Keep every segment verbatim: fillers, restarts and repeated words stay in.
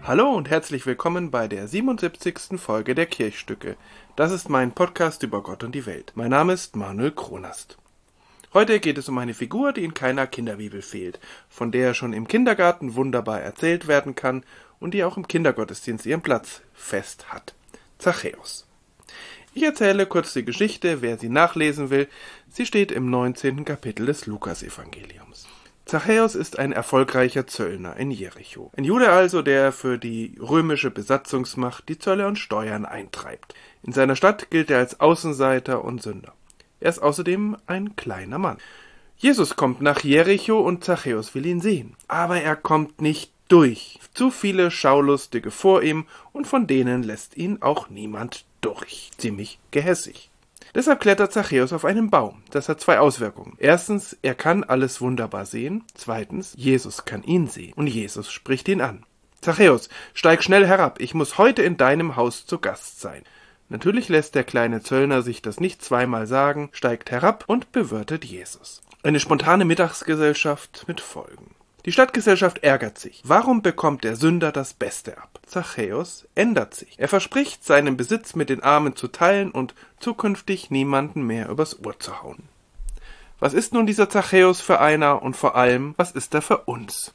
Hallo und herzlich willkommen bei der siebenundsiebzigsten Folge der Kirchstücke. Das ist mein Podcast über Gott und die Welt. Mein Name ist Manuel Kronast. Heute geht es um eine Figur, die in keiner Kinderbibel fehlt, von der schon im Kindergarten wunderbar erzählt werden kann und die auch im Kindergottesdienst ihren Platz fest hat. Zachäus. Ich erzähle kurz die Geschichte, wer sie nachlesen will. Sie steht im neunzehnten Kapitel des Lukasevangeliums. Zachäus ist ein erfolgreicher Zöllner in Jericho. Ein Jude also, der für die römische Besatzungsmacht die Zölle und Steuern eintreibt. In seiner Stadt gilt er als Außenseiter und Sünder. Er ist außerdem ein kleiner Mann. Jesus kommt nach Jericho und Zachäus will ihn sehen. Aber er kommt nicht durch. Zu viele Schaulustige vor ihm und von denen lässt ihn auch niemand durch. Ziemlich gehässig. Deshalb klettert Zachäus auf einen Baum. Das hat zwei Auswirkungen. Erstens, er kann alles wunderbar sehen. Zweitens, Jesus kann ihn sehen. Und Jesus spricht ihn an. Zachäus, steig schnell herab. Ich muss heute in deinem Haus zu Gast sein. Natürlich lässt der kleine Zöllner sich das nicht zweimal sagen, steigt herab und bewirtet Jesus. Eine spontane Mittagsgesellschaft mit Folgen. Die Stadtgesellschaft ärgert sich. Warum bekommt der Sünder das Beste ab? Zachäus ändert sich. Er verspricht, seinen Besitz mit den Armen zu teilen und zukünftig niemanden mehr übers Ohr zu hauen. Was ist nun dieser Zachäus für einer und vor allem, was ist er für uns?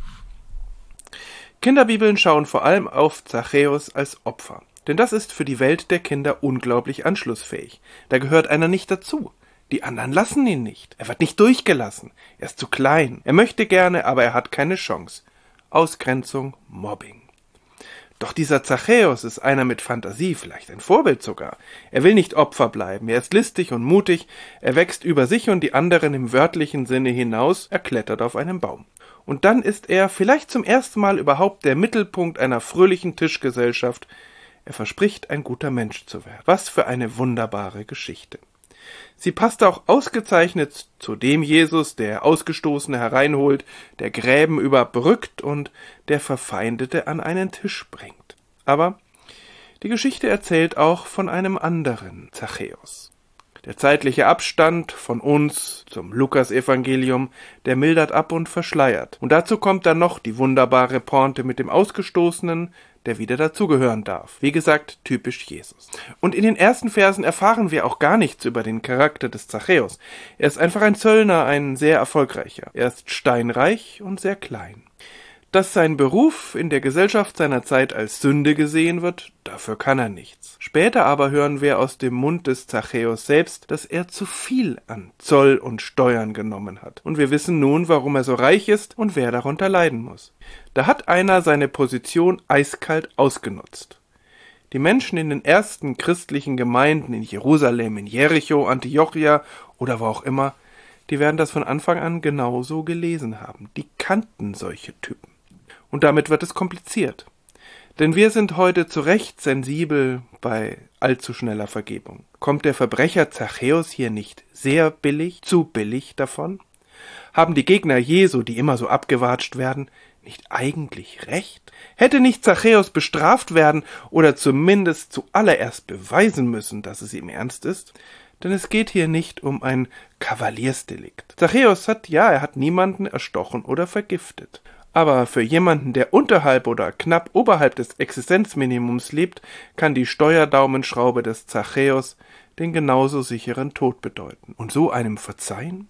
Kinderbibeln schauen vor allem auf Zachäus als Opfer. Denn das ist für die Welt der Kinder unglaublich anschlussfähig. Da gehört einer nicht dazu. Die anderen lassen ihn nicht. Er wird nicht durchgelassen. Er ist zu klein. Er möchte gerne, aber er hat keine Chance. Ausgrenzung, Mobbing. Doch dieser Zachäus ist einer mit Fantasie, vielleicht ein Vorbild sogar. Er will nicht Opfer bleiben. Er ist listig und mutig. Er wächst über sich und die anderen im wörtlichen Sinne hinaus. Er klettert auf einen Baum. Und dann ist er vielleicht zum ersten Mal überhaupt der Mittelpunkt einer fröhlichen Tischgesellschaft. Er verspricht, ein guter Mensch zu werden. Was für eine wunderbare Geschichte. Sie passt auch ausgezeichnet zu dem Jesus, der Ausgestoßene hereinholt, der Gräben überbrückt und der Verfeindete an einen Tisch bringt. Aber die Geschichte erzählt auch von einem anderen Zachäus. Der zeitliche Abstand von uns zum Lukasevangelium, der mildert ab und verschleiert. Und dazu kommt dann noch die wunderbare Pointe mit dem Ausgestoßenen, der wieder dazugehören darf. Wie gesagt, typisch Jesus. Und in den ersten Versen erfahren wir auch gar nichts über den Charakter des Zachäus. Er ist einfach ein Zöllner, ein sehr erfolgreicher. Er ist steinreich und sehr klein. Dass sein Beruf in der Gesellschaft seiner Zeit als Sünde gesehen wird, dafür kann er nichts. Später aber hören wir aus dem Mund des Zachäus selbst, dass er zu viel an Zoll und Steuern genommen hat. Und wir wissen nun, warum er so reich ist und wer darunter leiden muss. Da hat einer seine Position eiskalt ausgenutzt. Die Menschen in den ersten christlichen Gemeinden in Jerusalem, in Jericho, Antiochia oder wo auch immer, die werden das von Anfang an genauso gelesen haben. Die kannten solche Typen. Und damit wird es kompliziert. Denn wir sind heute zu Recht sensibel bei allzu schneller Vergebung. Kommt der Verbrecher Zachäus hier nicht sehr billig, zu billig davon? Haben die Gegner Jesu, die immer so abgewatscht werden, nicht eigentlich recht? Hätte nicht Zachäus bestraft werden oder zumindest zuallererst beweisen müssen, dass es ihm ernst ist? Denn es geht hier nicht um ein Kavaliersdelikt. Zachäus hat, ja, er hat niemanden erstochen oder vergiftet. Aber für jemanden, der unterhalb oder knapp oberhalb des Existenzminimums lebt, kann die Steuerdaumenschraube des Zachäus den genauso sicheren Tod bedeuten. Und so einem verzeihen?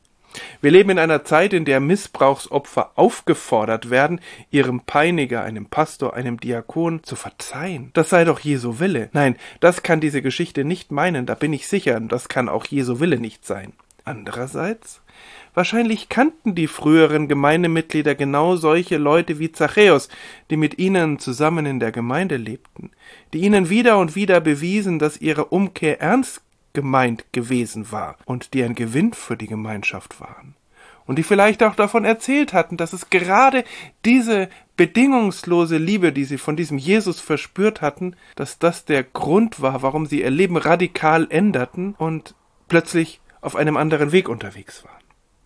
Wir leben in einer Zeit, in der Missbrauchsopfer aufgefordert werden, ihrem Peiniger, einem Pastor, einem Diakon zu verzeihen. Das sei doch Jesu Wille. Nein, das kann diese Geschichte nicht meinen, da bin ich sicher, und das kann auch Jesu Wille nicht sein. Andererseits, wahrscheinlich kannten die früheren Gemeindemitglieder genau solche Leute wie Zachäus, die mit ihnen zusammen in der Gemeinde lebten, die ihnen wieder und wieder bewiesen, dass ihre Umkehr ernst gemeint gewesen war und die ein Gewinn für die Gemeinschaft waren. Und die vielleicht auch davon erzählt hatten, dass es gerade diese bedingungslose Liebe, die sie von diesem Jesus verspürt hatten, dass das der Grund war, warum sie ihr Leben radikal änderten und plötzlich auf einem anderen Weg unterwegs waren.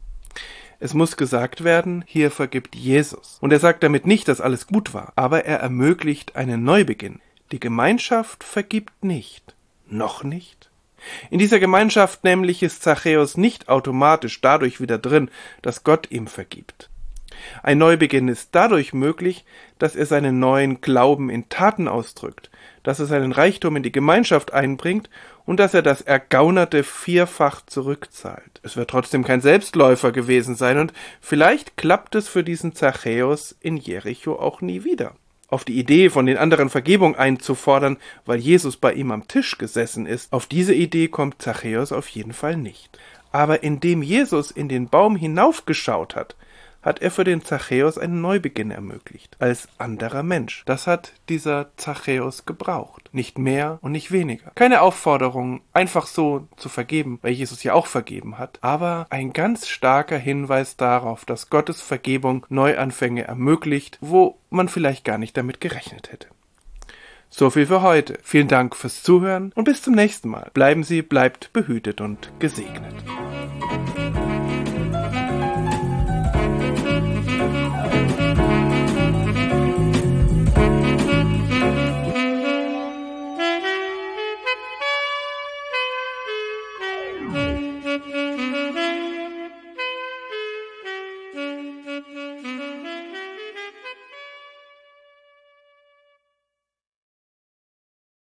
Es muss gesagt werden, hier vergibt Jesus. Und er sagt damit nicht, dass alles gut war, aber er ermöglicht einen Neubeginn. Die Gemeinschaft vergibt nicht. Noch nicht. In dieser Gemeinschaft nämlich ist Zachäus nicht automatisch dadurch wieder drin, dass Gott ihm vergibt. Ein Neubeginn ist dadurch möglich, dass er seinen neuen Glauben in Taten ausdrückt, dass er seinen Reichtum in die Gemeinschaft einbringt und dass er das Ergaunerte vierfach zurückzahlt. Es wird trotzdem kein Selbstläufer gewesen sein und vielleicht klappt es für diesen Zachäus in Jericho auch nie wieder. Auf die Idee, von den anderen Vergebung einzufordern, weil Jesus bei ihm am Tisch gesessen ist, auf diese Idee kommt Zachäus auf jeden Fall nicht. Aber indem Jesus in den Baum hinaufgeschaut hat, hat er für den Zachäus einen Neubeginn ermöglicht, als anderer Mensch. Das hat dieser Zachäus gebraucht, nicht mehr und nicht weniger. Keine Aufforderung, einfach so zu vergeben, weil Jesus ja auch vergeben hat, aber ein ganz starker Hinweis darauf, dass Gottes Vergebung Neuanfänge ermöglicht, wo man vielleicht gar nicht damit gerechnet hätte. So viel für heute. Vielen Dank fürs Zuhören und bis zum nächsten Mal. Bleiben Sie, bleibt behütet und gesegnet. Thank you.